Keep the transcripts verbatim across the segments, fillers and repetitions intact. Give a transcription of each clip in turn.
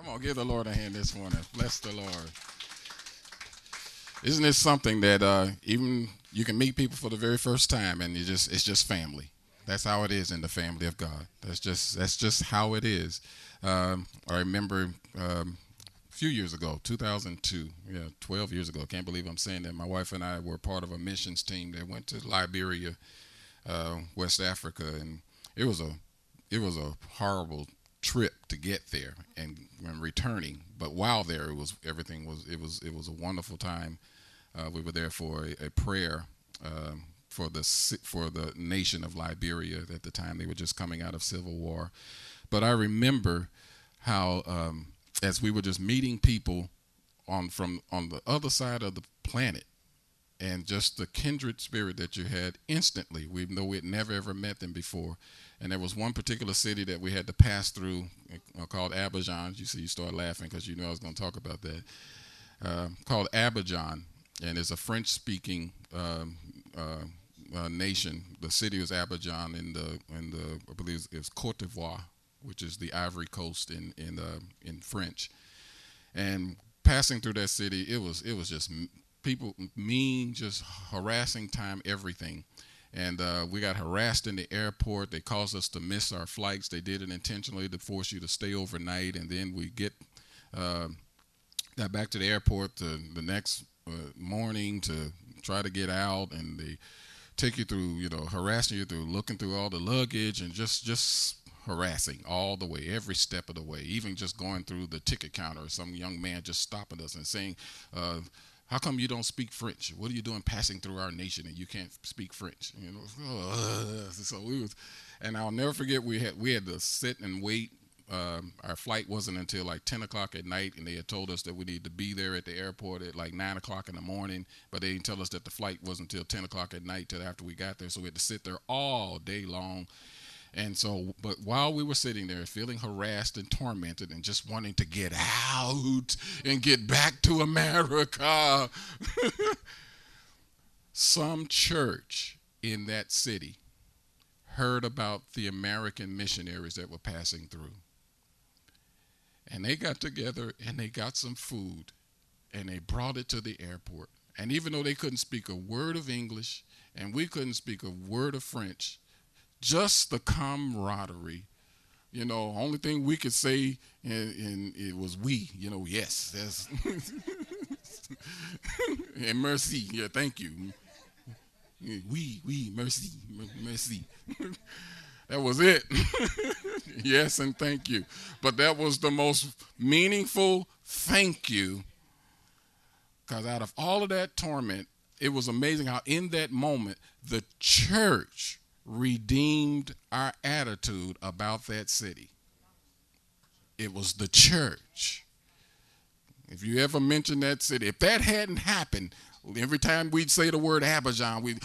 Come on, give the Lord a hand this morning. Bless the Lord. Isn't it something that uh, even you can meet people for the very first time, and you just it's just family. That's how it is in the family of God. That's just that's just how it is. Um, I remember um, a few years ago, two thousand two, yeah, twelve years ago. I can't believe I'm saying that. My wife and I were part of a missions team that went to Liberia, uh, West Africa, and it was a it was a horrible trip to get there and, and returning. But while there, it was everything was it was it was a wonderful time. Uh, we were there for a, a prayer um, for the for the nation of Liberia at the time. They were just coming out of civil war. But I remember how um, as we were just meeting people on from on the other side of the planet, and just the kindred spirit that you had instantly, even though we had never ever met them before. And there was one particular city that we had to pass through uh, called Abidjan. You see, you start laughing because you knew I was going to talk about that. Uh, called Abidjan, and it's a French-speaking um, uh, uh, nation. The city was Abidjan in the in the I believe it's Côte d'Ivoire, which is the Ivory Coast in in uh, in French. And passing through that city, it was it was just people mean, just harassing time, everything. And uh, we got harassed in the airport. They caused us to miss our flights. They did it intentionally to force you to stay overnight. And then we get uh, got back to the airport the, the next uh, morning to try to get out. And they take you through, you know, harassing you through looking through all the luggage and just just harassing all the way, every step of the way. Even just going through the ticket counter, some young man just stopping us and saying, uh, how come you don't speak French? What are you doing passing through our nation and you can't speak French? You know, uh, so we was, and I'll never forget we had we had to sit and wait. Um, our flight wasn't until like ten o'clock at night, and they had told us that we needed to be there at the airport at like nine o'clock in the morning. But they didn't tell us that the flight wasn't until ten o'clock at night till after we got there. So we had to sit there all day long. And so, but while we were sitting there feeling harassed and tormented and just wanting to get out and get back to America, some church in that city heard about the American missionaries that were passing through. And they got together and they got some food and they brought it to the airport. And even though they couldn't speak a word of English and we couldn't speak a word of French, just the camaraderie, you know, only thing we could say, and, and it was we, you know, yes, that's and merci, yeah, thank you. Oui, oui, merci, merci. That was it. Yes, and thank you. But that was the most meaningful thank you, because out of all of that torment, it was amazing how in that moment the church redeemed our attitude about that city. It was the church. If you ever mention that city, if that hadn't happened, every time we'd say the word Abidjan, we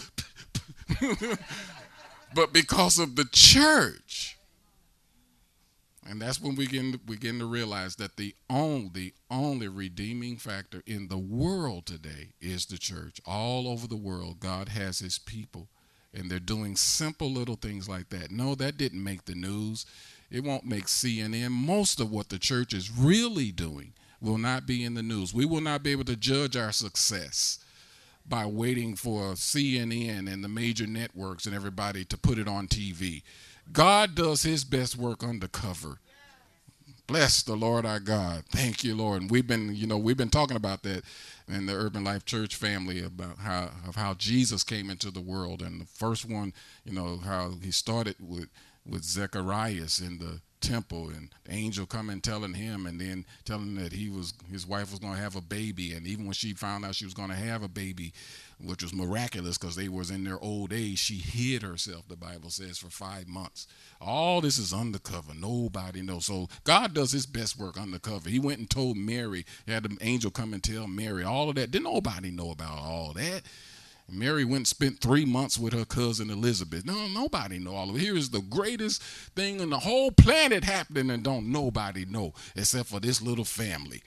but because of the church. And that's when we begin, begin to realize that the only, only redeeming factor in the world today is the church. All over the world, God has his people. And they're doing simple little things like that. No, that didn't make the news. It won't make C N N. Most of what the church is really doing will not be in the news. We will not be able to judge our success by waiting for C N N and the major networks and everybody to put it on T V. God does his best work undercover. Bless the Lord our God. Thank you, Lord. And we've been, you know, we've been talking about that in the Urban Life Church family about how of how Jesus came into the world. And the first one, you know, how he started with with Zacharias in the temple, and the angel coming telling him, and then telling him that he was his wife was going to have a baby. And even when she found out she was going to have a baby, which was miraculous because they was in their old age, she hid herself, the Bible says, for five months. All this is undercover. Nobody knows. So God does his best work undercover. He went and told Mary. He had the angel come and tell Mary all of that. Didn't nobody know about all that. Mary went and spent three months with her cousin Elizabeth. No, nobody know all of it. Here is the greatest thing in the whole planet happening, and don't nobody know except for this little family.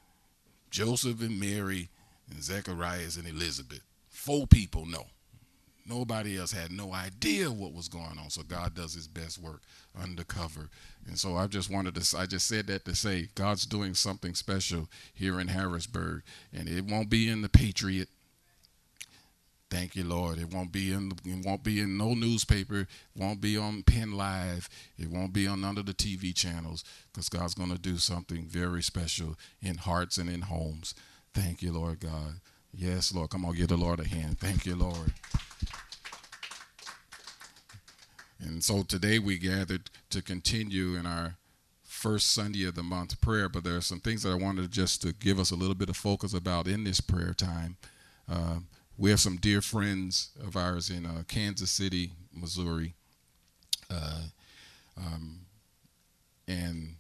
Joseph and Mary and Zacharias and Elizabeth. Four people know. Nobody else had no idea what was going on. So God does his best work undercover. And so I just wanted to, I just said that to say God's doing something special here in Harrisburg. And it won't be in the Patriot. Thank you, Lord. It won't be in, it won't be in no newspaper. It won't be on Penn Live. It won't be on none of the T V channels, because God's going to do something very special in hearts and in homes. Thank you, Lord God. Yes, Lord. Come on, give the Lord a hand. Thank you, Lord. And so today we gathered to continue in our first Sunday of the month prayer, but there are some things that I wanted just to give us a little bit of focus about in this prayer time. Uh, we have some dear friends of ours in uh, Kansas City, Missouri, uh, um, and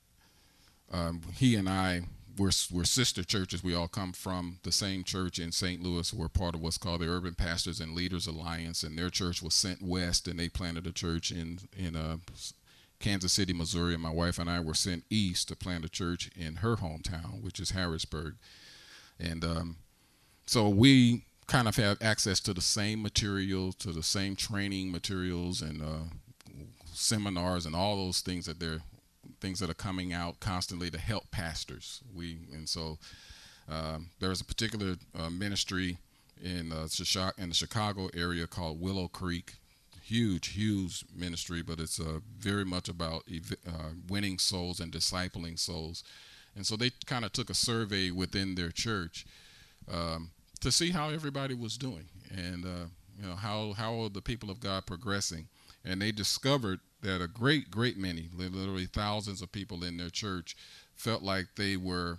um, he and I, we're, we're sister churches. We all come from the same church in Saint Louis. We're part of what's called the Urban Pastors and Leaders Alliance, and their church was sent west, and they planted a church in in uh, Kansas City, Missouri. And my wife and I were sent east to plant a church in her hometown, which is Harrisburg. And um, so we kind of have access to the same materials, to the same training materials and uh, seminars and all those things that they're things that are coming out constantly to help pastors. We and so um, there's a particular uh, ministry in uh, in the Chicago area called Willow Creek. Huge, huge ministry, but it's uh, very much about uh, winning souls and discipling souls. And so they kind of took a survey within their church um, to see how everybody was doing, and uh, you know how how are the people of God progressing. And they discovered that a great, great many, literally thousands of people in their church, felt like they were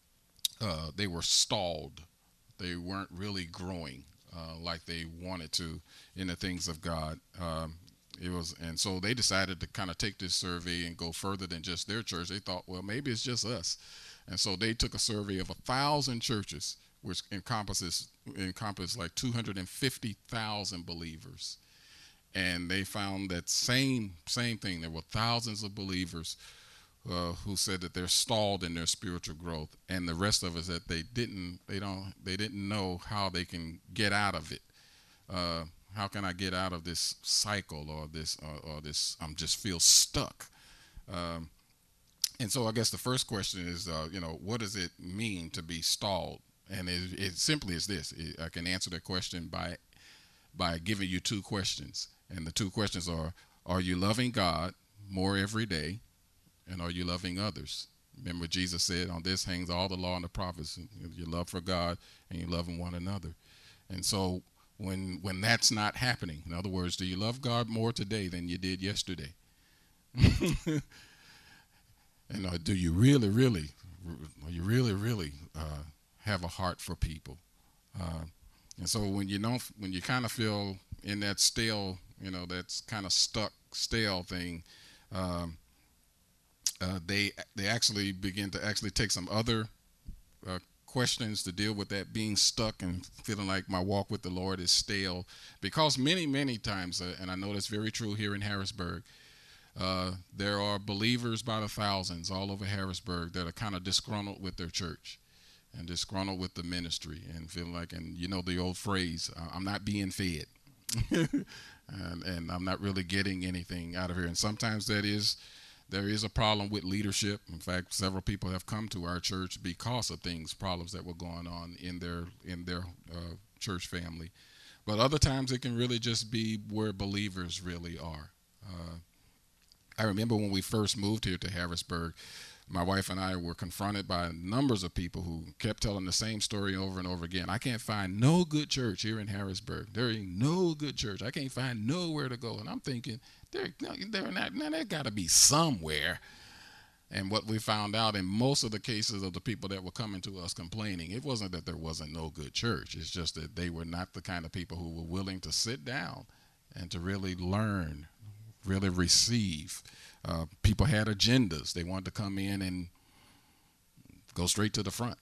uh, they were stalled. They weren't really growing uh, like they wanted to in the things of God. Um, it was, and so they decided to kind of take this survey and go further than just their church. They thought, well, maybe it's just us, and so they took a survey of a thousand churches, which encompasses encompass like two hundred fifty thousand believers. And they found that same same thing. There were thousands of believers uh, who said that they're stalled in their spiritual growth, and the rest of us that they didn't they don't they didn't know how they can get out of it. Uh, how can I get out of this cycle or this or, or this? I'm just feel stuck. Um, and so I guess the first question is, uh, you know, what does it mean to be stalled? And it, it simply is this. It, I can answer that question by by giving you two questions. And the two questions are, are you loving God more every day? And are you loving others? Remember, Jesus said, on this hangs all the law and the prophets, your love for God and you loving one another. And so when when that's not happening, in other words, do you love God more today than you did yesterday? And uh, do you really, really, you really, really uh, have a heart for people? Uh, and so when you don't, when you kind of feel in that stale, you know, that's kind of stuck, stale thing, um, uh, they they actually begin to actually take some other uh, questions to deal with that being stuck and feeling like my walk with the Lord is stale. Because many, many times, uh, and I know that's very true here in Harrisburg, uh, there are believers by the thousands all over Harrisburg that are kind of disgruntled with their church and disgruntled with the ministry and feeling like, and you know the old phrase, uh, I'm not being fed. and, and I'm not really getting anything out of here. And sometimes that is, there is a problem with leadership. In fact, several people have come to our church because of things, problems that were going on in their in their uh, church family. But other times it can really just be where believers really are. Uh, I remember when we first moved here to Harrisburg, my wife and I were confronted by numbers of people who kept telling the same story over and over again. I can't find no good church here in Harrisburg. There ain't no good church. I can't find nowhere to go. And I'm thinking, there, there, not, now there got to be somewhere. And what we found out in most of the cases of the people that were coming to us complaining, it wasn't that there wasn't no good church. It's just that they were not the kind of people who were willing to sit down and to really learn, really receive. Uh, people had agendas. They wanted to come in and go straight to the front.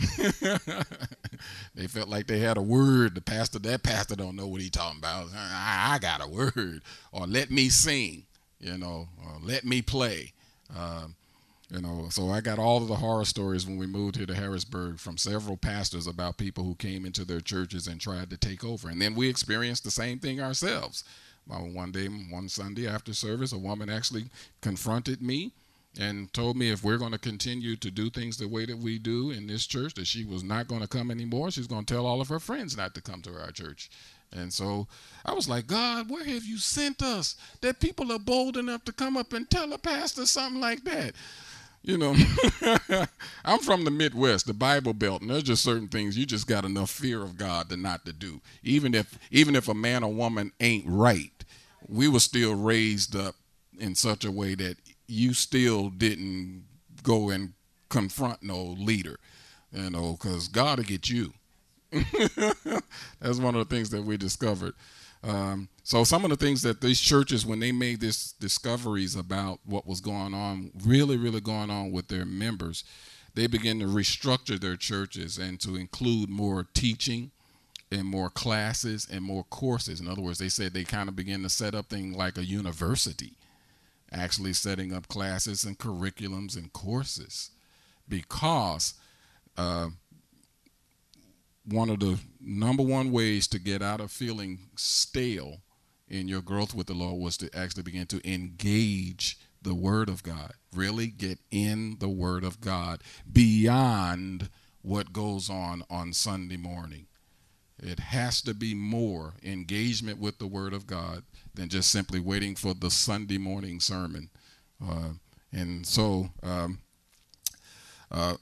They felt like they had a word. The pastor, that pastor don't know what he's talking about. I, I got a word. Or let me sing, you know, or let me play. Uh, You know, so I got all of the horror stories when we moved here to Harrisburg from several pastors about people who came into their churches and tried to take over. And then we experienced the same thing ourselves. Well, one day, one Sunday after service, a woman actually confronted me and told me if we're going to continue to do things the way that we do in this church, that she was not going to come anymore. She's going to tell all of her friends not to come to our church. And so I was like, God, where have you sent us that people are bold enough to come up and tell a pastor something like that? You know, I'm from the Midwest, the Bible Belt, and there's just certain things you just got enough fear of God to not to do. Even if even if a man or woman ain't right, we were still raised up in such a way that you still didn't go and confront no leader, you know, because God will get you. That's one of the things that we discovered. Um, so some of the things that these churches, when they made this discoveries about what was going on, really, really going on with their members, they began to restructure their churches and to include more teaching and more classes and more courses. In other words, they said they kind of began to set up things like a university, actually setting up classes and curriculums and courses, because uh, one of the number one ways to get out of feeling stale in your growth with the Lord was to actually begin to engage the Word of God. Really get in the Word of God beyond what goes on on Sunday morning. It has to be more engagement with the Word of God than just simply waiting for the Sunday morning sermon. Uh, and so um, uh,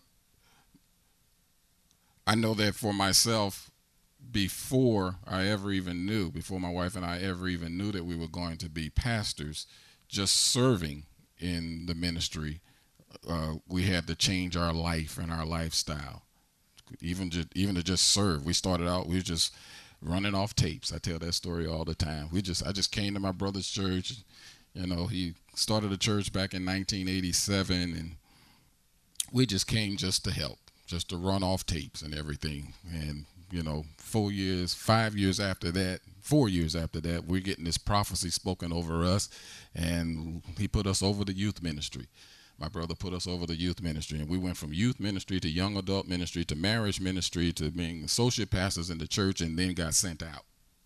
I know that for myself, before I ever even knew, before my wife and I ever even knew that we were going to be pastors, just serving in the ministry, uh, we had to change our life and our lifestyle. Even just, even to just serve. We started out, we were just running off tapes. I tell that story all the time. We just, I just came to my brother's church. You know, he started a church back in nineteen eighty-seven, and we just came just to help, just to run off tapes and everything. And, you know, four years, five years after that, four years after that, we're getting this prophecy spoken over us, and he put us over the youth ministry. My brother put us over the youth ministry, and we went from youth ministry to young adult ministry to marriage ministry to being associate pastors in the church, and then got sent out.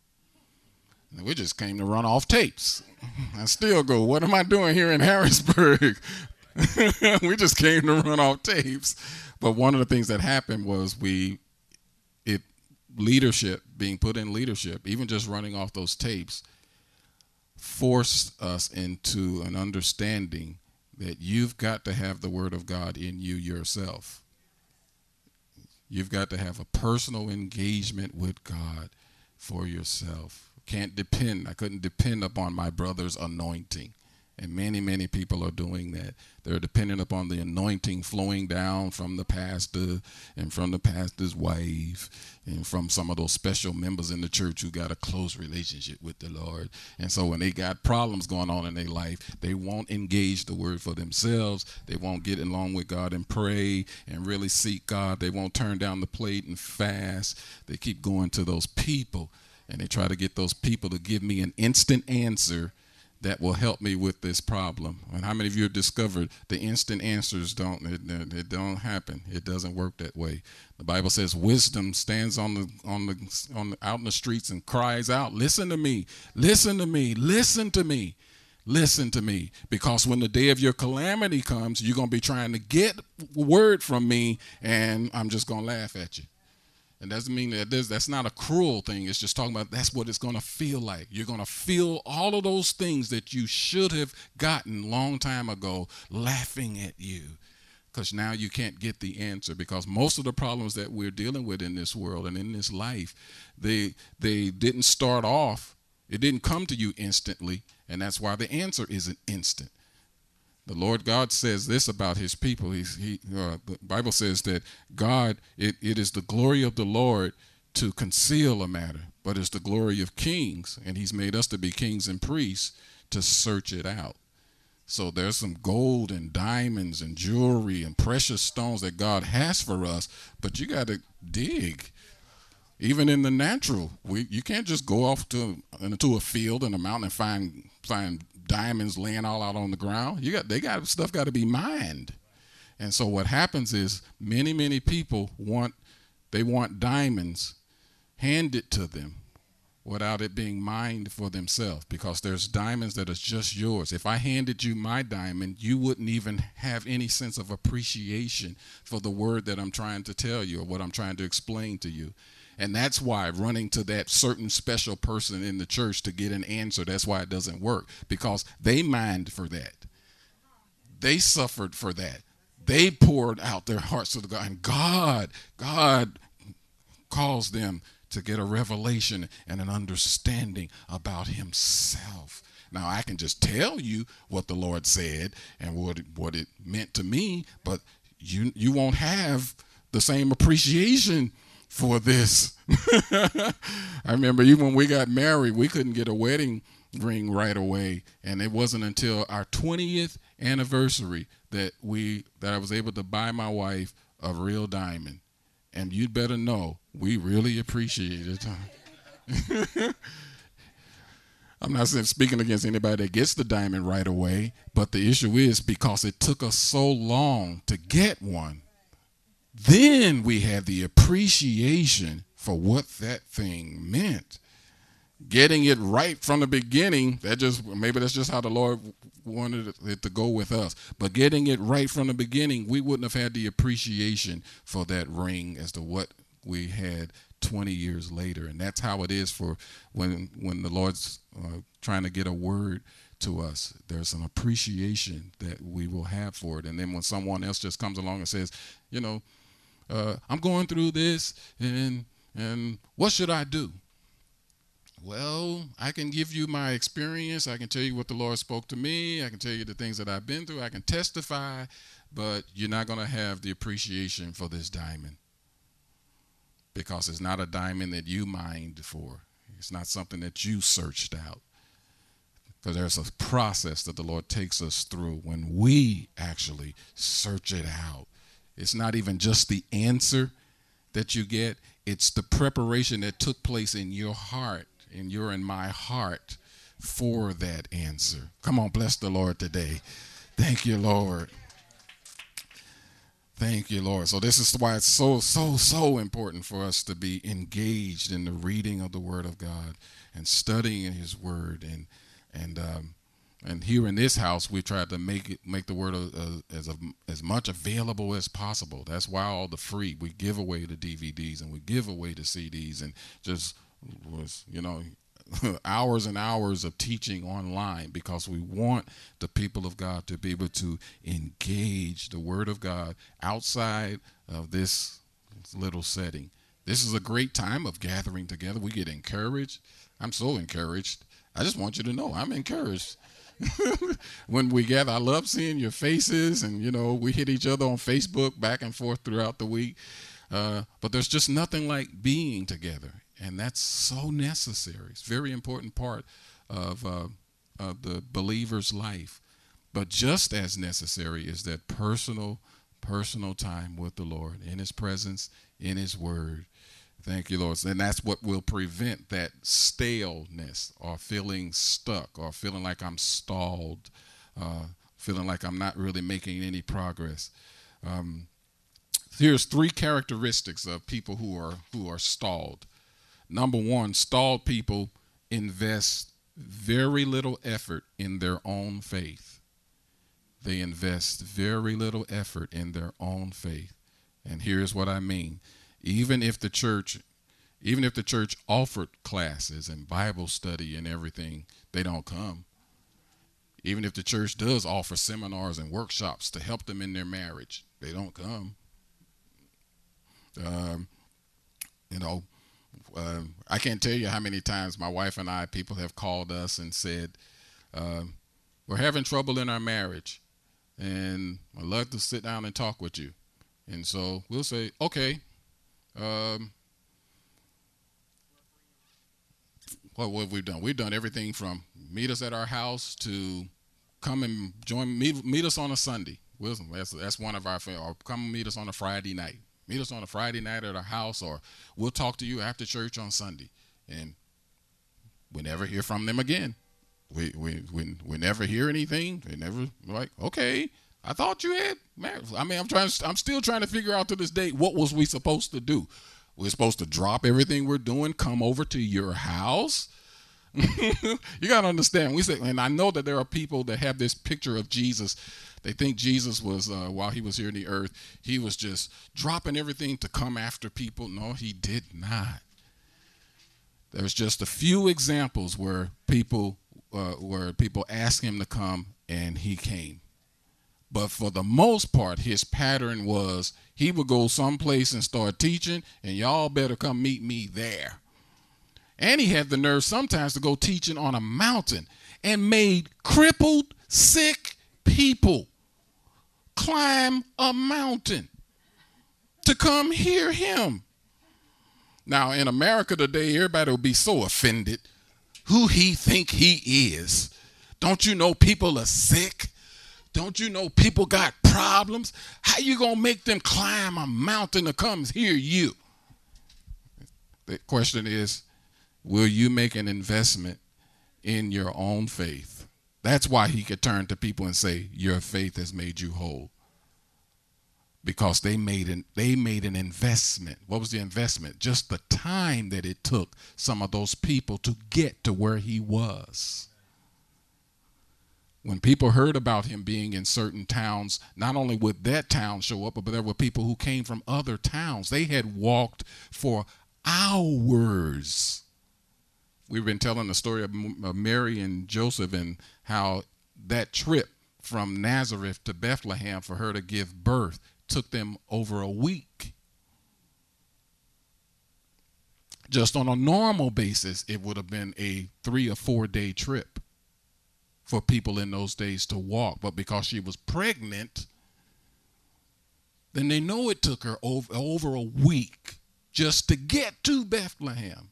And we just came to run off tapes. I still go, what am I doing here in Harrisburg? We just came to run off tapes. But one of the things that happened was we, it leadership, being put in leadership, even just running off those tapes, forced us into an understanding that you've got to have the Word of God in you yourself. You've got to have a personal engagement with God for yourself. Can't depend, I couldn't depend upon my brother's anointing. And many, many people are doing that. They're dependent upon the anointing flowing down from the pastor and from the pastor's wife and from some of those special members in the church who got a close relationship with the Lord. And so when they got problems going on in their life, they won't engage the Word for themselves. They won't get along with God and pray and really seek God. They won't turn down the plate and fast. They keep going to those people, and they try to get those people to give me an instant answer that will help me with this problem. And how many of you have discovered the instant answers don't, it, it don't happen. It doesn't work that way. The Bible says wisdom stands on the, on the, on the, out in the streets and cries out, listen to me, listen to me, listen to me, listen to me. Because when the day of your calamity comes, you're going to be trying to get word from me, and I'm just going to laugh at you. And doesn't mean that that's not a cruel thing. It's just talking about that's what it's going to feel like. You're going to feel all of those things that you should have gotten long time ago laughing at you, because now you can't get the answer. Because most of the problems that we're dealing with in this world and in this life, they they didn't start off. It didn't come to you instantly, and that's why the answer isn't instant. The Lord God says this about his people. He's, he, uh, the Bible says that God, it, it is the glory of the Lord to conceal a matter, but it's the glory of kings, and he's made us to be kings and priests to search it out. So there's some gold and diamonds and jewelry and precious stones that God has for us, but you got to dig. Even in the natural, we you can't just go off to into a field and a mountain and find find diamonds laying all out on the ground. You got they got stuff got to be mined. And so what happens is many, many people want, they want diamonds handed to them without it being mined for themselves, because there's diamonds that are just yours. If I handed you my diamond, you wouldn't even have any sense of appreciation for the word that I'm trying to tell you or what I'm trying to explain to you. And that's why running to that certain special person in the church to get an answer, that's why it doesn't work, because they mined for that. They suffered for that. They poured out their hearts to the God, and God, God caused them to get a revelation and an understanding about himself. Now, I can just tell you what the Lord said and what it, what it meant to me, but you you won't have the same appreciation for this. I remember even when we got married, we couldn't get a wedding ring right away, and it wasn't until our twentieth anniversary that we that I was able to buy my wife a real diamond. And you'd better know, we really appreciate it. I'm not speaking against anybody that gets the diamond right away, but the issue is because it took us so long to get one, then we have the appreciation for what that thing meant. Getting it right from the beginning, that just maybe that's just how the Lord wanted it to go with us. But getting it right from the beginning, we wouldn't have had the appreciation for that ring as to what we had twenty years later. And that's how it is for when when the Lord's uh, trying to get a word to us. There's an appreciation that we will have for it. And then when someone else just comes along and says, you know, uh, I'm going through this, and and what should I do? Well, I can give you my experience. I can tell you what the Lord spoke to me. I can tell you the things that I've been through. I can testify, but you're not going to have the appreciation for this diamond, because it's not a diamond that you mined for. It's not something that you searched out. Because there's a process that the Lord takes us through when we actually search it out. It's not even just the answer that you get. It's the preparation that took place in your heart, in your and my heart, for that answer. Come on, bless the Lord today. Thank you, Lord. Thank you, Lord. So this is why it's so, so, so important for us to be engaged in the reading of the Word of God and studying His Word. And and um, and here in this house, we tried to make it make the Word uh, as a, as much available as possible. That's why all the free, we give away the D V Ds and we give away the C Ds, and just was, you know, hours and hours of teaching online, because we want the people of God to be able to engage the Word of God outside of this little setting. This is a great time of gathering together. We get encouraged. I'm so encouraged. I just want you to know I'm encouraged. When we gather, I love seeing your faces, and, you know, we hit each other on Facebook back and forth throughout the week. Uh, but there's just nothing like being together. And that's so necessary. It's a very important part of, uh, of the believer's life. But just as necessary is that personal, personal time with the Lord, in His presence, in His Word. Thank you, Lord. And that's what will prevent that staleness, or feeling stuck, or feeling like I'm stalled, uh, feeling like I'm not really making any progress. Um, here's three characteristics of people who are who are stalled. Number one, stalled people invest very little effort in their own faith. They invest very little effort in their own faith. And here's what I mean. Even if the church, even if the church offered classes and Bible study and everything, they don't come. Even if the church does offer seminars and workshops to help them in their marriage, they don't come. Um, you know, uh, I can't tell you how many times my wife and I, people have called us and said, uh, we're having trouble in our marriage, and I'd love to sit down and talk with you. And so we'll say, okay, um, what, what have we done? We've done everything from meet us at our house to come and join, meet, meet us on a Sunday. We'll, that's, that's one of our, or come meet us on a Friday night. Meet us on a Friday night at our house, or we'll talk to you after church on Sunday. And we never hear from them again. We we we, we never hear anything. We never, like, okay, I thought you had married. I mean, I'm trying. I'm still trying to figure out to this day what was we supposed to do. We're supposed to drop everything we're doing, come over to your house. You got to understand. We say, and I know that there are people that have this picture of Jesus. They think Jesus was, uh, while he was here on the earth, he was just dropping everything to come after people. No, he did not. There's just a few examples where people, uh, where people asked him to come, and he came. But for the most part, his pattern was he would go someplace and start teaching, and y'all better come meet me there. And he had the nerve sometimes to go teaching on a mountain and made crippled, sick people climb a mountain to come hear him. Now, in America today, everybody will be so offended. Who he think he is? Don't you know people are sick? Don't you know people got problems? How you going to make them climb a mountain to come hear you? The question is, will you make an investment in your own faith? That's why he could turn to people and say, your faith has made you whole. Because they made an, they made an investment. What was the investment? Just the time that it took some of those people to get to where he was. When people heard about him being in certain towns, not only would that town show up, but there were people who came from other towns. They had walked for hours. We've been telling the story of Mary and Joseph and how that trip from Nazareth to Bethlehem for her to give birth took them over a week. Just on a normal basis, it would have been a three or four day trip for people in those days to walk. But because she was pregnant, then they know it took her over, over a week just to get to Bethlehem.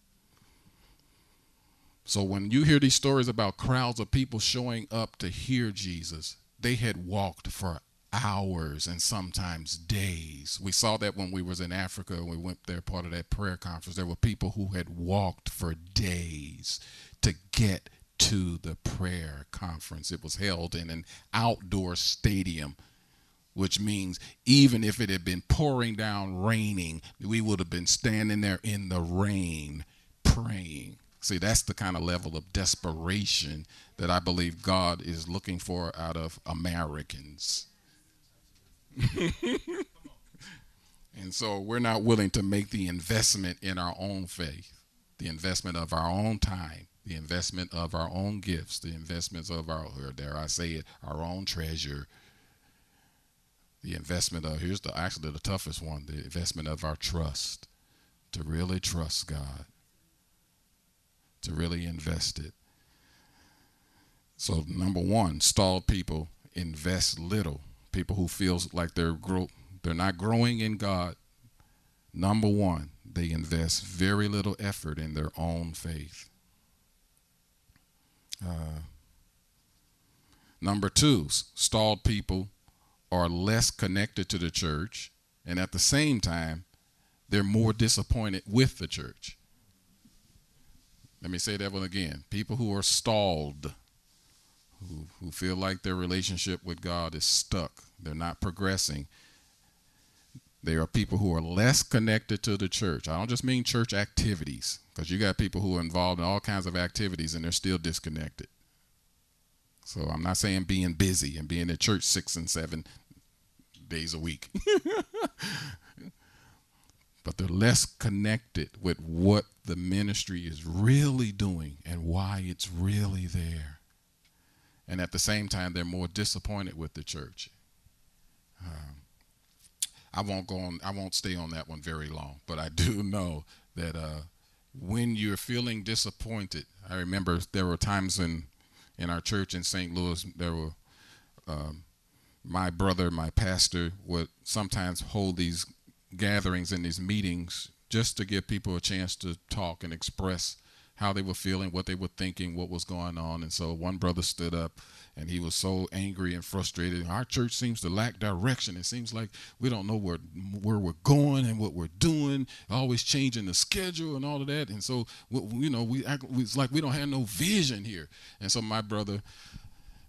So when you hear these stories about crowds of people showing up to hear Jesus, they had walked for hours and sometimes days. We saw that when we was in Africa and we went there, part of that prayer conference. There were people who had walked for days to get to the prayer conference. It was held in an outdoor stadium, which means even if it had been pouring down, raining, we would have been standing there in the rain praying. See, that's the kind of level of desperation that I believe God is looking for out of Americans. And so we're not willing to make the investment in our own faith, the investment of our own time, the investment of our own gifts, the investments of our, or dare I say it, our own treasure, the investment of, here's the actually the toughest one, the investment of our trust, to really trust God, to really invest it. So number one, stalled people invest little. People who feels like they're grow, they're not growing in God. Number one, they invest very little effort in their own faith. Uh, number two, stalled people are less connected to the church, and at the same time, they're more disappointed with the church. Let me say that one again. People who are stalled, who, who feel like their relationship with God is stuck, they're not progressing. They are people who are less connected to the church. I don't just mean church activities, because you got people who are involved in all kinds of activities and they're still disconnected. So I'm not saying being busy and being at church six and seven days a week. But they're less connected with what the ministry is really doing and why it's really there. And at the same time, they're more disappointed with the church. Um, I won't go on. I won't stay on that one very long. But I do know that uh, when you're feeling disappointed, I remember there were times in in our church in Saint Louis, there were um, my brother, my pastor, would sometimes hold these gatherings and these meetings just to give people a chance to talk and express how they were feeling, what they were thinking, what was going on. And so one brother stood up and he was so angry and frustrated. Our church seems to lack direction. It seems like we don't know where where we're going and what we're doing, always changing the schedule and all of that. And so, you know, we act, it's like we don't have no vision here. And so my brother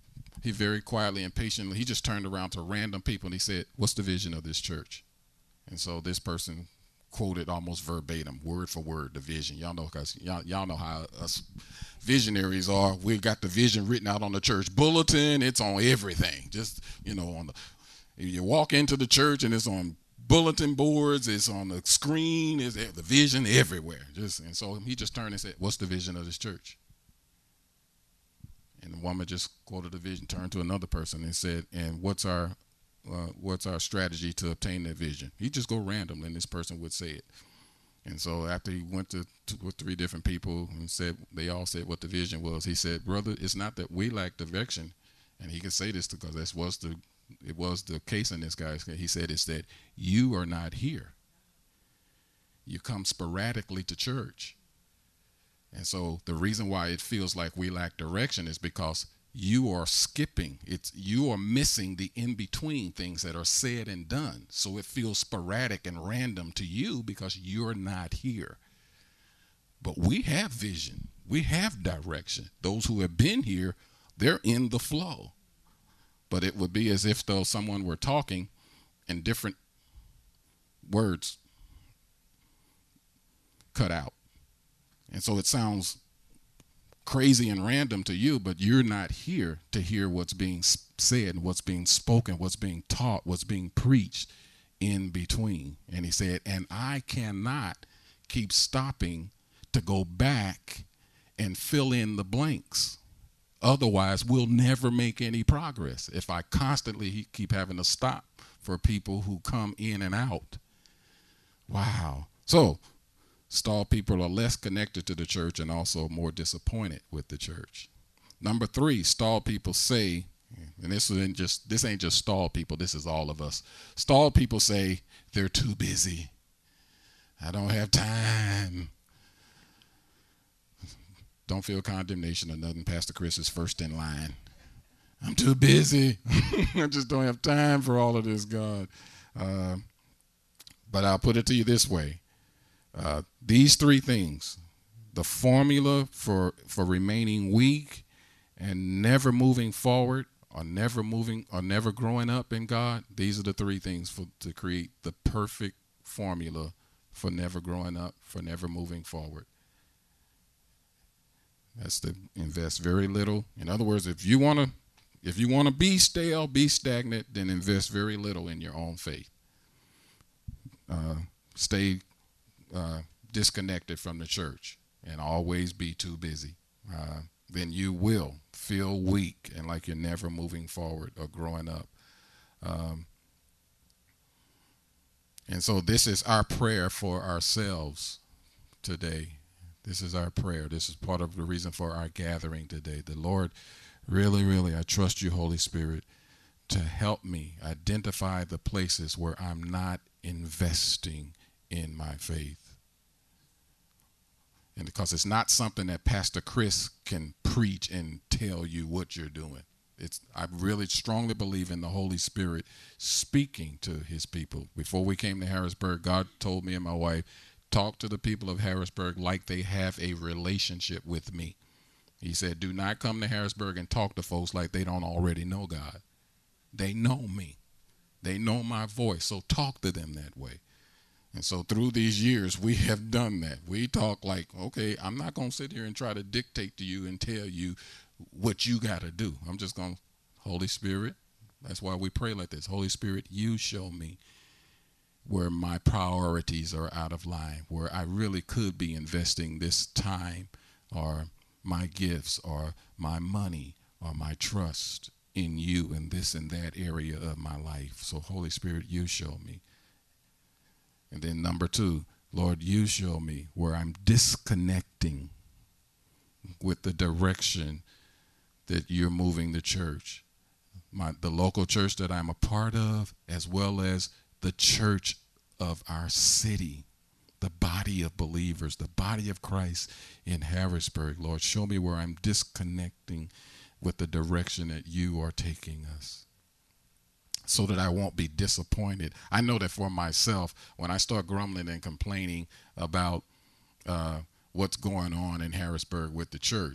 he very quietly and patiently, he just turned around to random people and he said, "What's the vision of this church?" And so this person quoted almost verbatim, word for word, the vision. Y'all know, cause y'all, y'all know how us visionaries are. We got the vision written out on the church bulletin. It's on everything. Just, you know, on the, you walk into the church and it's on bulletin boards. It's on the screen. It's the vision everywhere. Just, and so he just turned and said, "What's the vision of this church?" And the woman just quoted the vision, turned to another person and said, "And what's our uh, what's our strategy to obtain that vision?" He just go randomly, and this person would say it. And so after he went to two or three different people and said, they all said what the vision was. He said, "Brother, it's not that we lack direction," and he could say this because that was the it was the case in this guy's case. He said, "It's that you are not here. You come sporadically to church." And so the reason why it feels like we lack direction is because you are skipping. It's you are missing the in-between things that are said and done. So it feels sporadic and random to you because you're not here. But we have vision. We have direction. Those who have been here, they're in the flow. But it would be as if though someone were talking and different words cut out. And so it sounds crazy and random to you, but you're not here to hear what's being said, what's being spoken, what's being taught, what's being preached in between. And he said, and I cannot keep stopping to go back and fill in the blanks. Otherwise, we'll never make any progress if I constantly keep having to stop for people who come in and out. Wow. So, stalled people are less connected to the church and also more disappointed with the church. Number three, stalled people say, and this isn't just this ain't just stalled people, this is all of us. Stalled people say they're too busy. I don't have time. Don't feel condemnation or nothing. Pastor Chris is first in line. I'm too busy. I just don't have time for all of this, God. Uh, but I'll put it to you this way. Uh, these three things, the formula for for remaining weak and never moving forward or never moving or never growing up in God, these are the three things for to create the perfect formula for never growing up, for never moving forward. That's to invest very little. In other words, if you want to if you want to be stale, be stagnant, then invest very little in your own faith. Uh, stay Uh, disconnected from the church and always be too busy, uh, then you will feel weak and like you're never moving forward or growing up. Um, and so this is our prayer for ourselves today. This is our prayer. This is part of the reason for our gathering today. The Lord, really, really, I trust you, Holy Spirit, to help me identify the places where I'm not investing in my faith. And because it's not something that Pastor Chris can preach and tell you what you're doing. It's I really strongly believe in the Holy Spirit speaking to his people. Before we came to Harrisburg, God told me and my wife, talk to the people of Harrisburg like they have a relationship with me. He said, do not come to Harrisburg and talk to folks like they don't already know God. They know me. They know my voice, so talk to them that way. And so through these years, we have done that. We talk like, okay, I'm not going to sit here and try to dictate to you and tell you what you got to do. I'm just going to, Holy Spirit, that's why we pray like this. Holy Spirit, you show me where my priorities are out of line, where I really could be investing this time or my gifts or my money or my trust in you in this and that area of my life. So Holy Spirit, you show me. And then number two, Lord, you show me where I'm disconnecting with the direction that you're moving the church. My, the local church that I'm a part of, as well as the church of our city, the body of believers, the body of Christ in Harrisburg. Lord, show me where I'm disconnecting with the direction that you are taking us, so that I won't be disappointed. I know that for myself, when I start grumbling and complaining about uh, what's going on in Harrisburg with the church,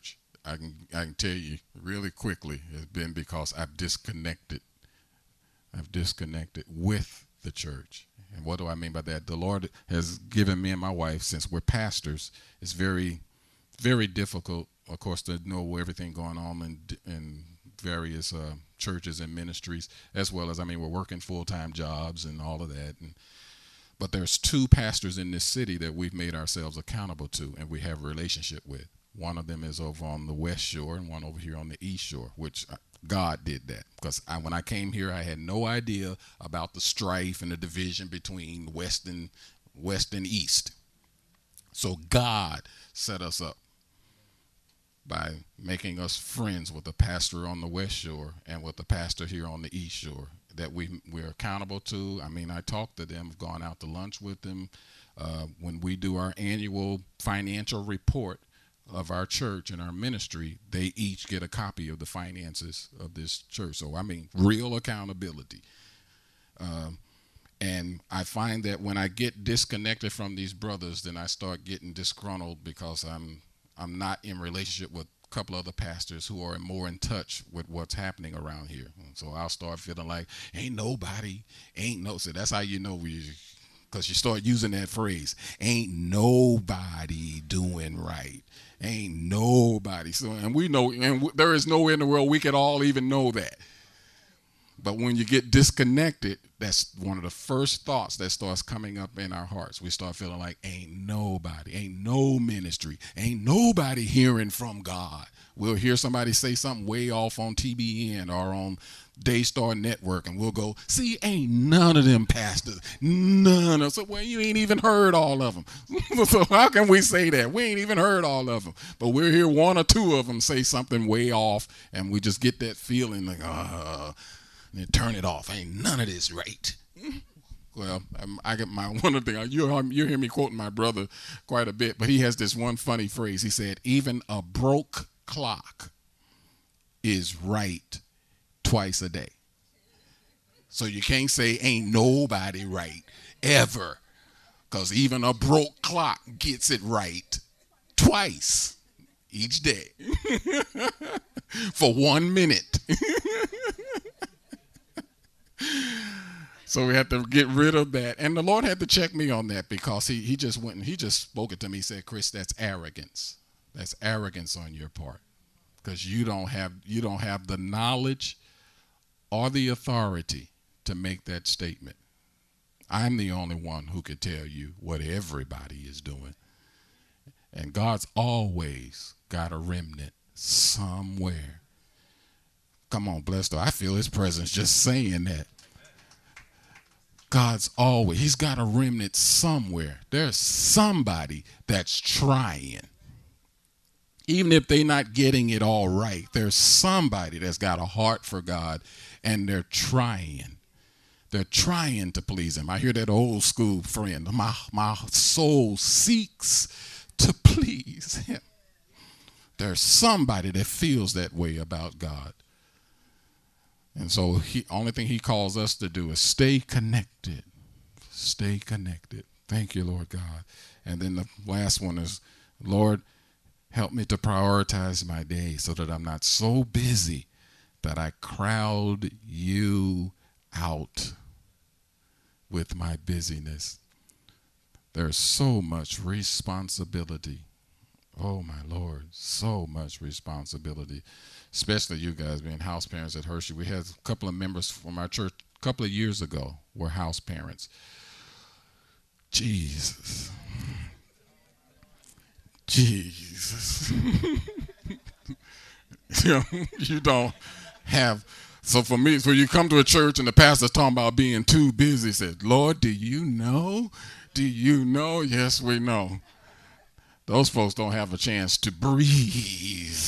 I can I can tell you really quickly, it's been because I've disconnected. I've disconnected with the church. And what do I mean by that? The Lord has given me and my wife, since we're pastors, it's very, very difficult, of course, to know everything going on in, in various uh, churches and ministries, as well as, I mean, we're working full-time jobs and all of that. And, but there's two pastors in this city that we've made ourselves accountable to and we have a relationship with. One of them is over on the West Shore and one over here on the East Shore, which God did that. Because I, when I came here, I had no idea about the strife and the division between West and, West and East. So God set us up by making us friends with the pastor on the West Shore and with the pastor here on the East Shore that we, we're accountable to. I mean, I talk to them, I've gone out to lunch with them. Uh, when we do our annual financial report of our church and our ministry, they each get a copy of the finances of this church. So, I mean, real accountability. Um, and I find that when I get disconnected from these brothers, then I start getting disgruntled because I'm I'm not in relationship with a couple other pastors who are more in touch with what's happening around here. And so I'll start feeling like, ain't nobody, ain't no, so that's how you know we, because you start using that phrase, ain't nobody doing right. Ain't nobody. So, and we know, and w- there is nowhere in the world we could all even know that. But when you get disconnected, that's one of the first thoughts that starts coming up in our hearts. We start feeling like ain't nobody, ain't no ministry, ain't nobody hearing from God. We'll hear somebody say something way off on T B N or on Daystar Network, and we'll go, see, ain't none of them pastors, none of, so well, you ain't even heard all of them. So how can we say that? We ain't even heard all of them. But we'll hear one or two of them say something way off, and we just get that feeling like, uh, and turn it off. Ain't none of this right. Well, um, I get my one of the things, you you hear me quoting my brother quite a bit, but he has this one funny phrase. He said, even a broke clock is right twice a day. So you can't say ain't nobody right ever, because even a broke clock gets it right twice each day for one minute. So we had to get rid of that. And the Lord had to check me on that because he, he just went and he just spoke it to me. He said, Chris, that's arrogance. That's arrogance on your part. Because you don't have you don't have the knowledge or the authority to make that statement. I'm the only one who could tell you what everybody is doing. And God's always got a remnant somewhere. Come on, bless the, I feel his presence just saying that. God's always, he's got a remnant somewhere. There's somebody that's trying. Even if they're not getting it all right, there's somebody that's got a heart for God and they're trying. They're trying to please him. I hear that old school friend, my, my soul seeks to please him. There's somebody that feels that way about God. And so the only thing he calls us to do is stay connected. Stay connected. Thank you, Lord God. And then the last one is, Lord, help me to prioritize my day so that I'm not so busy that I crowd you out with my busyness. There's so much responsibility. Oh, my Lord, so much responsibility. Especially you guys being house parents at Hershey. We had a couple of members from our church a couple of years ago were house parents. Jesus. Jesus. you know, you don't have, so for me, so you come to a church and the pastor's talking about being too busy. He said, Lord, do you know? Do you know? Yes, we know. Those folks don't have a chance to breathe.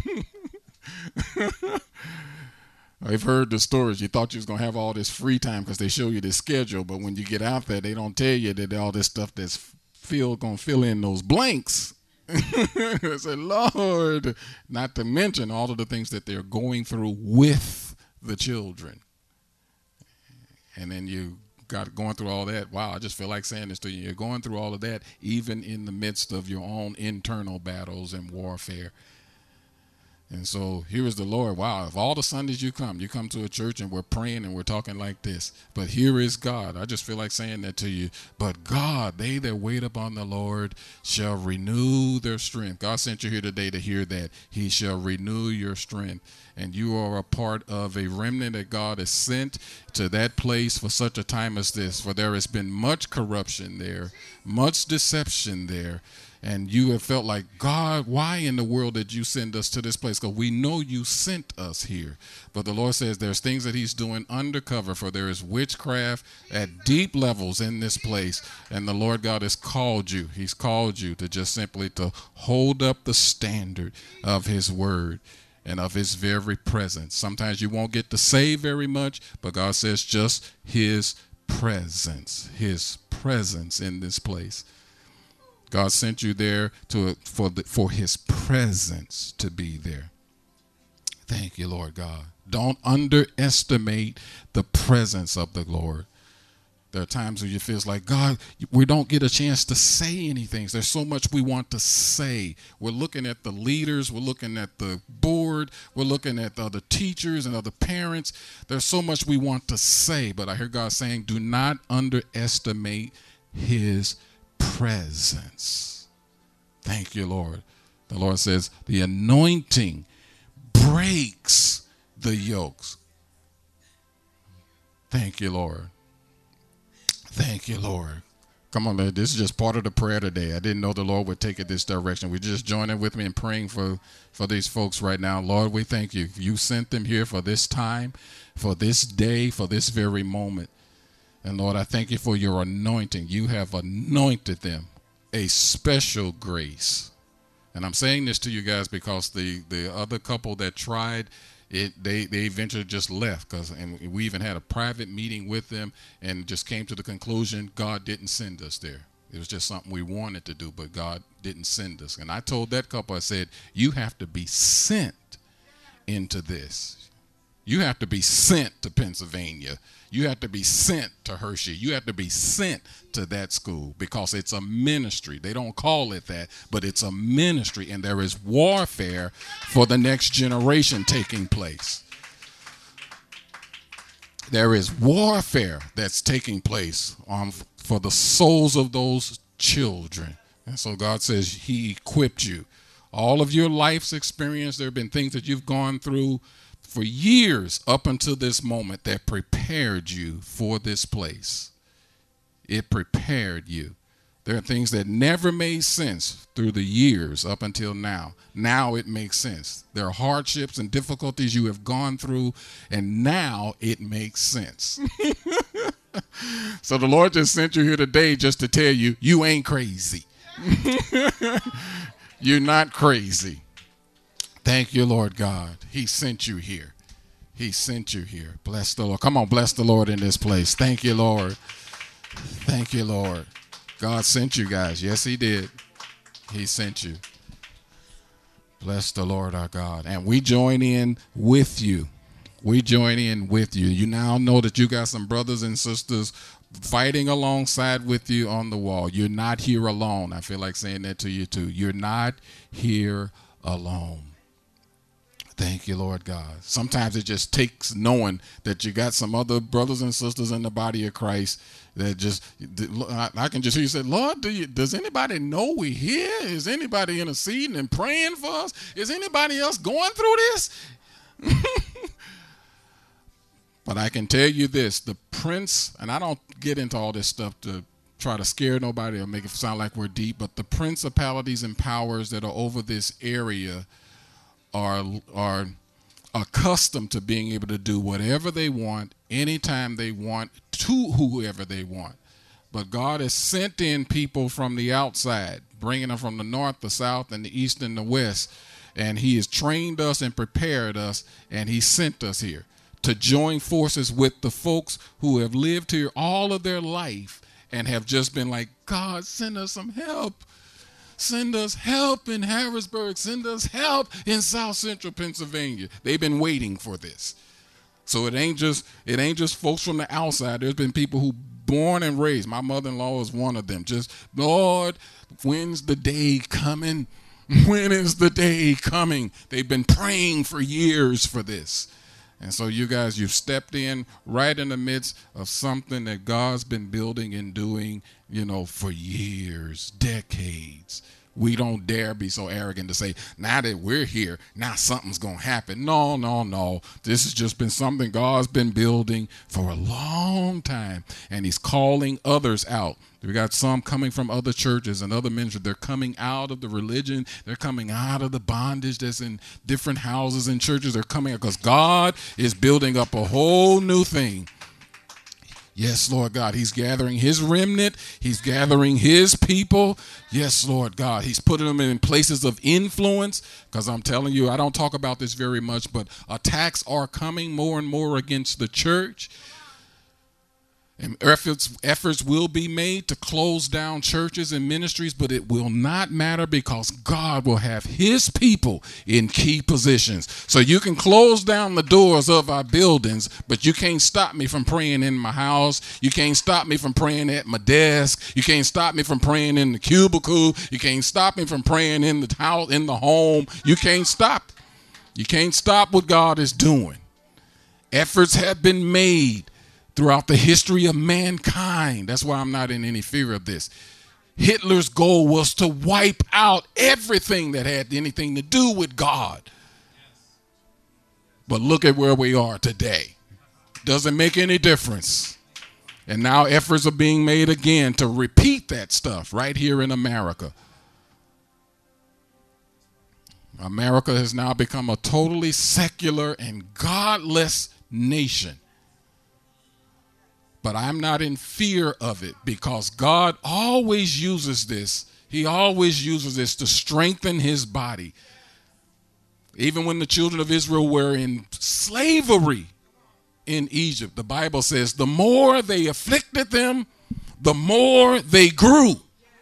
I've heard the stories. You thought you was going to have all this free time because they show you the schedule, but when you get out there, they don't tell you that all this stuff that's fill, going to fill in those blanks. I said, Lord, not to mention all of the things that they're going through with the children. And then you got going through all that. Wow, I just feel like saying this to you. You're going through all of that even in the midst of your own internal battles and warfare. And so here is the Lord. Wow, if all the Sundays you come, you come to a church and we're praying and we're talking like this. But here is God. I just feel like saying that to you. But God, they that wait upon the Lord shall renew their strength. God sent you here today to hear that. He shall renew your strength. And you are a part of a remnant that God has sent to that place for such a time as this. For there has been much corruption there, much deception there. And you have felt like, God, why in the world did you send us to this place? Because we know you sent us here. But the Lord says there's things that he's doing undercover, for there is witchcraft at deep levels in this place. And the Lord God has called you. He's called you to just simply to hold up the standard of his word and of his very presence. Sometimes you won't get to say very much, but God says just his presence, his presence in this place. God sent you there to for the, for his presence to be there. Thank you, Lord God. Don't underestimate the presence of the Lord. There are times when you feel like, God, we don't get a chance to say anything. There's so much we want to say. We're looking at the leaders. We're looking at the board. We're looking at the other teachers and other parents. There's so much we want to say. But I hear God saying, do not underestimate his presence. Thank you, Lord. The Lord says the anointing breaks the yokes. Thank you, Lord. Thank you, Lord. Come on, man. This is just part of the prayer today. I didn't know the Lord would take it this direction. We're just joining with me in praying for, for these folks right now. Lord, we thank you. You sent them here for this time, for this day, for this very moment. And Lord, I thank you for your anointing. You have anointed them a special grace. And I'm saying this to you guys because the, the other couple that tried it, they, they eventually just left. Cause, and we even had a private meeting with them and just came to the conclusion God didn't send us there. It was just something we wanted to do, but God didn't send us. And I told that couple, I said, you have to be sent into this. You have to be sent to Pennsylvania. You have to be sent to Hershey. You have to be sent to that school because it's a ministry. They don't call it that, but it's a ministry, and there is warfare for the next generation taking place. There is warfare that's taking place um, for the souls of those children. And so God says he equipped you. All of your life's experience, there have been things that you've gone through for years up until this moment that prepared you for this place. It prepared you. There are things that never made sense through the years up until now. Now it makes sense. There are hardships and difficulties you have gone through, and now it makes sense. So the Lord just sent you here today just to tell you, you ain't crazy. You're not crazy. Thank you, Lord God. He sent you here. He sent you here. Bless the Lord. Come on, bless the Lord in this place. Thank you, Lord. Thank you, Lord. God sent you guys. Yes, he did. He sent you. Bless the Lord our God. And we join in with you. We join in with you. You now know that you got some brothers and sisters fighting alongside with you on the wall. You're not here alone. I feel like saying that to you too. You're not here alone. Thank you, Lord God. Sometimes it just takes knowing that you got some other brothers and sisters in the body of Christ that just, I can just hear you say, Lord, do you, does anybody know we're here? Is anybody interceding and praying for us? Is anybody else going through this? But I can tell you this, the prince, and I don't get into all this stuff to try to scare nobody or make it sound like we're deep, but the principalities and powers that are over this area are are accustomed to being able to do whatever they want, anytime they want, to whoever they want. But God has sent in people from the outside, bringing them from the north, the south, and the east, and the west. And he has trained us and prepared us, and he sent us here to join forces with the folks who have lived here all of their life and have just been like, God, send us some help. Send us help in Harrisburg. Send us help in South Central Pennsylvania. They've been waiting for this. So it ain't just it ain't just folks from the outside. There's been people who born and raised. My mother-in-law is one of them. Just, Lord, when's the day coming When is the day coming? They've been praying for years for this. And so you guys, you've stepped in right in the midst of something that God's been building and doing, you know, for years, decades. We don't dare be so arrogant to say, now that we're here, now something's going to happen. No, no, no. This has just been something God's been building for a long time, and he's calling others out. We got some coming from other churches and other ministries. They're coming out of the religion. They're coming out of the bondage that's in different houses and churches. They're coming out because God is building up a whole new thing. Yes, Lord God, he's gathering his remnant. He's gathering his people. Yes, Lord God, he's putting them in places of influence, because I'm telling you, I don't talk about this very much, but attacks are coming more and more against the church. And efforts, efforts will be made to close down churches and ministries, but it will not matter because God will have his people in key positions. So you can close down the doors of our buildings, but you can't stop me from praying in my house. You can't stop me from praying at my desk. You can't stop me from praying in the cubicle. You can't stop me from praying in the house, in the home. You can't stop. You can't stop what God is doing. Efforts have been made throughout the history of mankind. That's why I'm not in any fear of this. Hitler's goal was to wipe out everything that had anything to do with God. But look at where we are today. Doesn't make any difference. And now efforts are being made again to repeat that stuff right here in America. America has now become a totally secular and godless nation. But I'm not in fear of it because God always uses this. He always uses this to strengthen his body. Even when the children of Israel were in slavery in Egypt, the Bible says the more they afflicted them, the more they grew.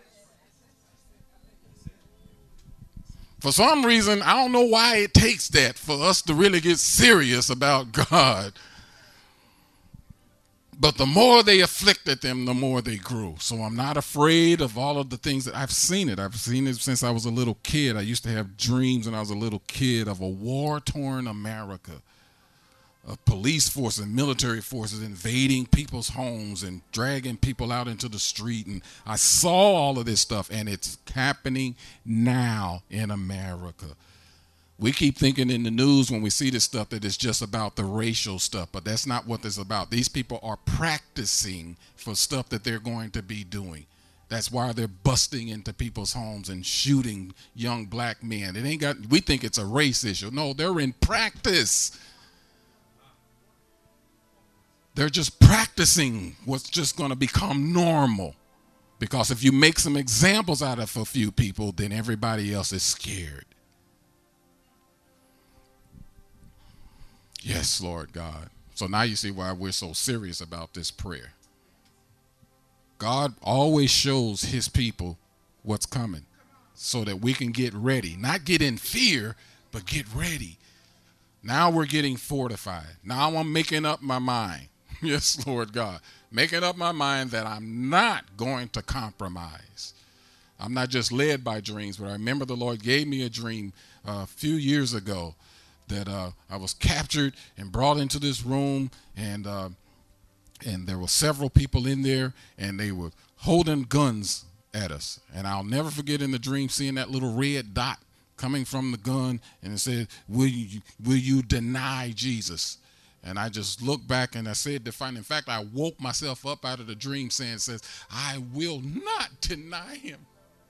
For some reason, I don't know why it takes that for us to really get serious about God. But the more they afflicted them, the more they grew. So I'm not afraid of all of the things that I've seen it. I've seen it since I was a little kid. I used to have dreams when I was a little kid of a war-torn America, of police forces and military forces invading people's homes and dragging people out into the street. And I saw all of this stuff, and it's happening now in America. We keep thinking in the news when we see this stuff that it's just about the racial stuff, but that's not what this is about. These people are practicing for stuff that they're going to be doing. That's why they're busting into people's homes and shooting young black men. It ain't got, we think it's a race issue. No, they're in practice. They're just practicing what's just going to become normal. Because if you make some examples out of a few people, then everybody else is scared. Yes, Lord God. So now you see why we're so serious about this prayer. God always shows his people what's coming so that we can get ready. Not get in fear, but get ready. Now we're getting fortified. Now I'm making up my mind. Yes, Lord God. Making up my mind that I'm not going to compromise. I'm not just led by dreams, but I remember the Lord gave me a dream uh, a few years ago that uh, I was captured and brought into this room, and uh, and there were several people in there, and they were holding guns at us. And I'll never forget in the dream seeing that little red dot coming from the gun, and it said, will you, will you deny Jesus? And I just looked back and I said, define. In fact, I woke myself up out of the dream saying, says, I will not deny him.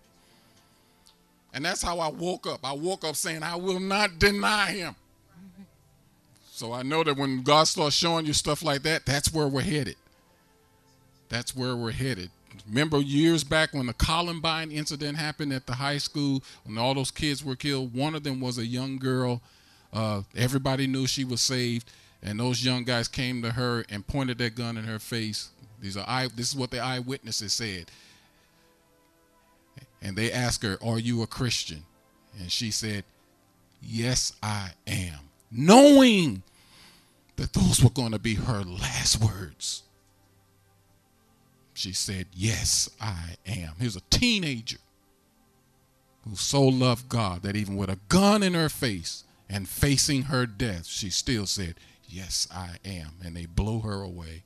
And that's how I woke up. I woke up saying, I will not deny him. So I know that when God starts showing you stuff like that, that's where we're headed. That's where we're headed. Remember years back when the Columbine incident happened at the high school, when all those kids were killed, one of them was a young girl. Uh, everybody knew she was saved, and those young guys came to her and pointed their gun in her face. These are eye, this is what the eyewitnesses said. And they asked her, are you a Christian? And she said, yes, I am. Knowing that those were going to be her last words. She said, yes, I am. He was a teenager. who so loved God that even with a gun in her face and facing her death, she still said, yes, I am. And they blow her away.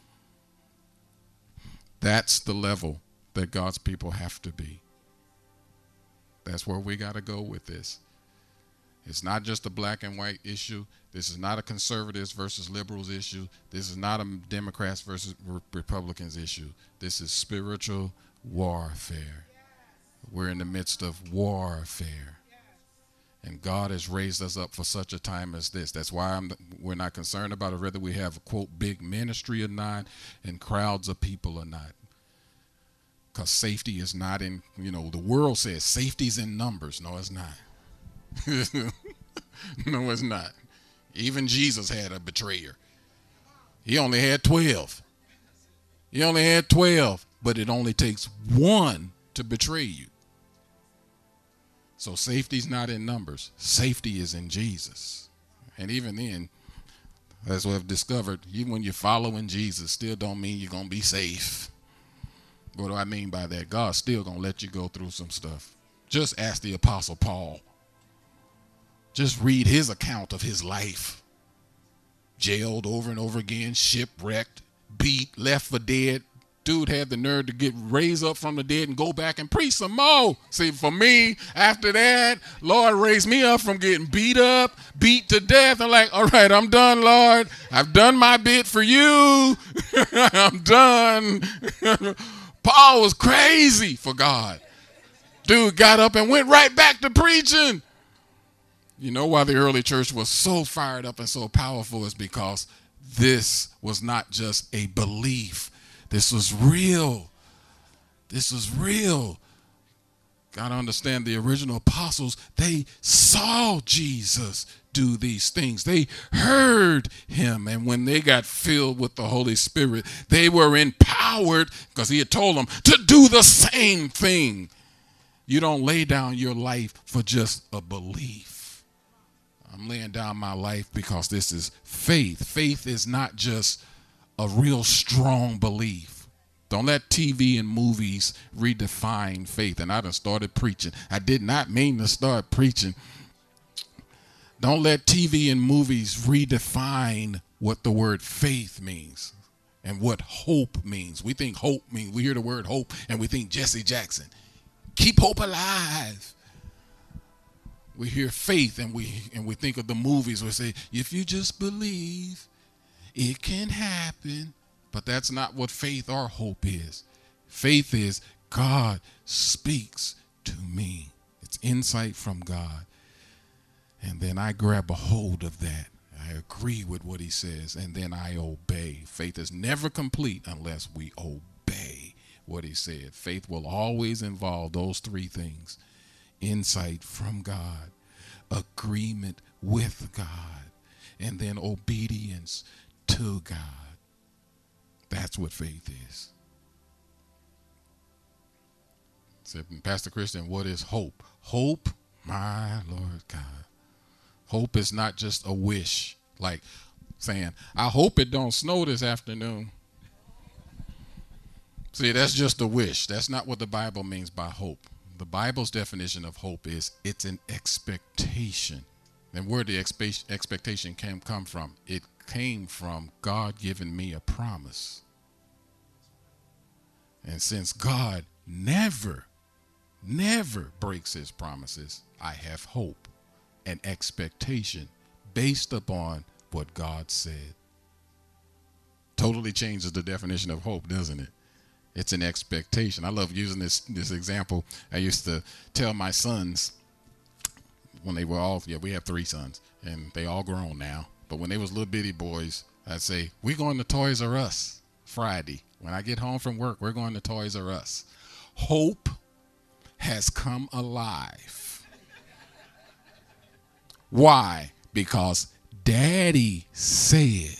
That's the level that God's people have to be. That's where we got to go with this. It's not just a black and white issue. This is not a conservatives versus liberals issue. This is not a Democrats versus re- Republicans issue. This is spiritual warfare. We're in the midst of warfare. And God has raised us up for such a time as this. That's why I'm, we're not concerned about it, whether we have a, quote, big ministry or not and crowds of people or not. Because safety is not in, you know, the world says safety's in numbers. No, it's not. No, it's not. Even Jesus had a betrayer. He only had twelve. He only had twelve, but it only takes one to betray you. So safety's not in numbers. Safety is in Jesus. And even then, as we've discovered, even when you're following Jesus, still don't mean you're going to be safe. What do I mean by that? God's still going to let you go through some stuff. Just ask the Apostle Paul. Just read his account of his life. Jailed over and over again, shipwrecked, beat, left for dead. Dude had the nerve to get raised up from the dead and go back and preach some more. See, for me, after that, Lord raised me up from getting beat up, beat to death. I'm like, all right, I'm done, Lord. I've done my bit for you. I'm done. Paul was crazy for God. Dude got up and went right back to preaching. You know why the early church was so fired up and so powerful is because this was not just a belief. This was real. This was real. Got to understand the original apostles, they saw Jesus do these things. They heard him. And when they got filled with the Holy Spirit, they were empowered because he had told them to do the same thing. You don't lay down your life for just a belief. I'm laying down my life because this is faith. Faith is not just a real strong belief. Don't let T V and movies redefine faith. And I done started preaching. I did not mean to start preaching. Don't let T V and movies redefine what the word faith means and what hope means. We think hope means, we hear the word hope and we think Jesse Jackson. Keep hope alive. We hear faith and we and we think of the movies where say, if you just believe, it can happen. But that's not what faith or hope is. Faith is God speaks to me. It's insight from God. And then I grab a hold of that. I agree with what he says, and then I obey. Faith is never complete unless we obey what he said. Faith will always involve those three things. Insight from God, agreement with God, and then obedience to God. That's what faith is. Said Pastor Christian, what is hope? Hope, my Lord God. Hope is not just a wish, like saying, I hope it don't snow this afternoon. See, that's just a wish. That's not what the Bible means by hope. The Bible's definition of hope is it's an expectation. And where the expe- expectation can come from, it came from God giving me a promise. And since God never, never breaks his promises, I have hope and expectation based upon what God said. Totally changes the definition of hope, doesn't it? It's an expectation. I love using this this example. I used to tell my sons when they were all, yeah, we have three sons, and they all grown now. But when they was little bitty boys, I'd say, we're going to Toys R Us Friday. When I get home from work, we're going to Toys R Us. Hope has come alive. Why? Because Daddy said,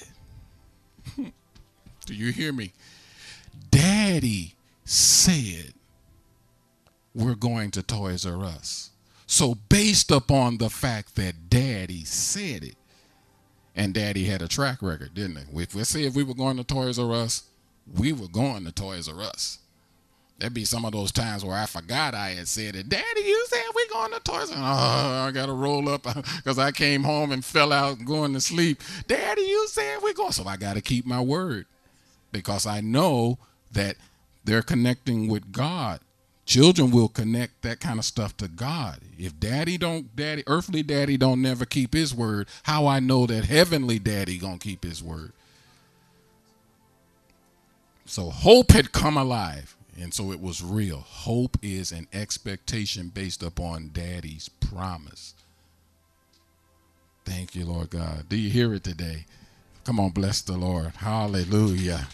do you hear me? Daddy said we're going to Toys R Us. So based upon the fact that Daddy said it, and Daddy had a track record, didn't he? If we say if we were going to Toys R Us, we were going to Toys R Us. There'd be some of those times where I forgot I had said it. Daddy, you said we going to Toys R Us. Oh, I got to roll up because I came home and fell out going to sleep. Daddy, you said we going. So I got to keep my word because I know that they're connecting with God. Children will connect that kind of stuff to God. If daddy don't, daddy, earthly daddy don't never keep his word, how I know that heavenly daddy going to keep his word? So hope had come alive. And so it was real. Hope is an expectation based upon daddy's promise. Thank you, Lord God. Do you hear it today? Come on, bless the Lord. Hallelujah.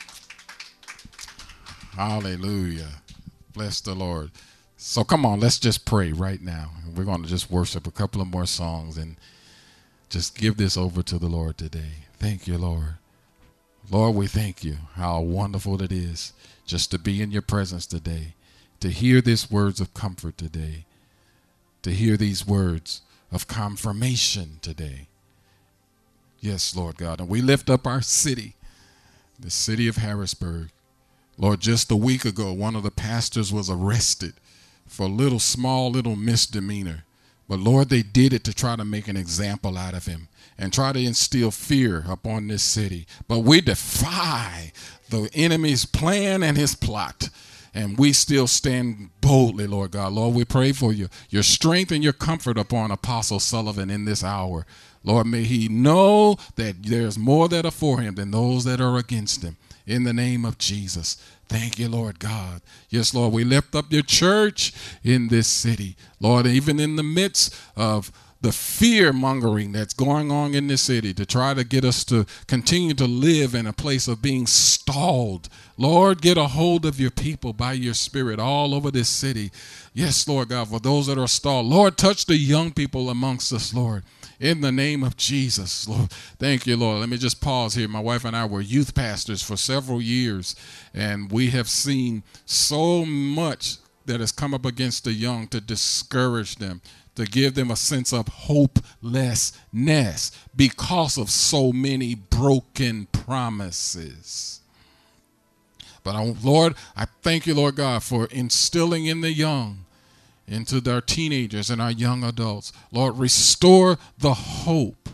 Hallelujah. Bless the Lord. So come on, let's just pray right now. We're going to just worship a couple of more songs and just give this over to the Lord today. Thank you, Lord. Lord, we thank you. How wonderful it is just to be in your presence today, to hear these words of comfort today, to hear these words of confirmation today. Yes, Lord God. And we lift up our city, the city of Harrisburg. Lord, just a week ago, one of the pastors was arrested for a little small little misdemeanor. But Lord, they did it to try to make an example out of him and try to instill fear upon this city. But we defy the enemy's plan and his plot. And we still stand boldly, Lord God. Lord, we pray for you, your strength and your comfort upon Apostle Sullivan in this hour. Lord, may he know that there's more that are for him than those that are against him. In the name of Jesus. Thank you, Lord God. Yes, Lord, we lift up your church in this city. Lord, even in the midst of the fear mongering that's going on in this city to try to get us to continue to live in a place of being stalled. Lord, get a hold of your people by your spirit all over this city. Yes, Lord God, for those that are stalled. Lord, touch the young people amongst us, Lord. In the name of Jesus, Lord. Thank you, Lord. Let me just pause here. My wife and I were youth pastors for several years, and we have seen so much that has come up against the young to discourage them, to give them a sense of hopelessness because of so many broken promises. But Lord, I thank you, Lord God, for instilling in the young, into our teenagers and our young adults. Lord, restore the hope.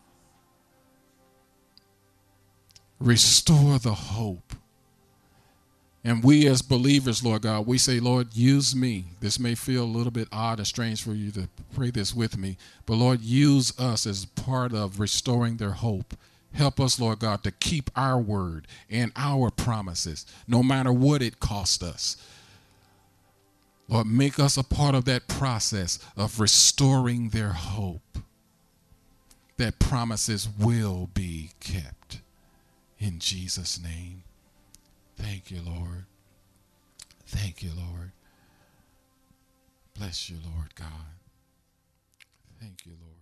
Restore the hope. And we as believers, Lord God, we say, Lord, use me. This may feel a little bit odd or strange for you to pray this with me, but Lord, use us as part of restoring their hope. Help us, Lord God, to keep our word and our promises, no matter what it costs us. Lord, make us a part of that process of restoring their hope, that promises will be kept. In Jesus' name, thank you, Lord. Thank you, Lord. Bless you, Lord God. Thank you, Lord.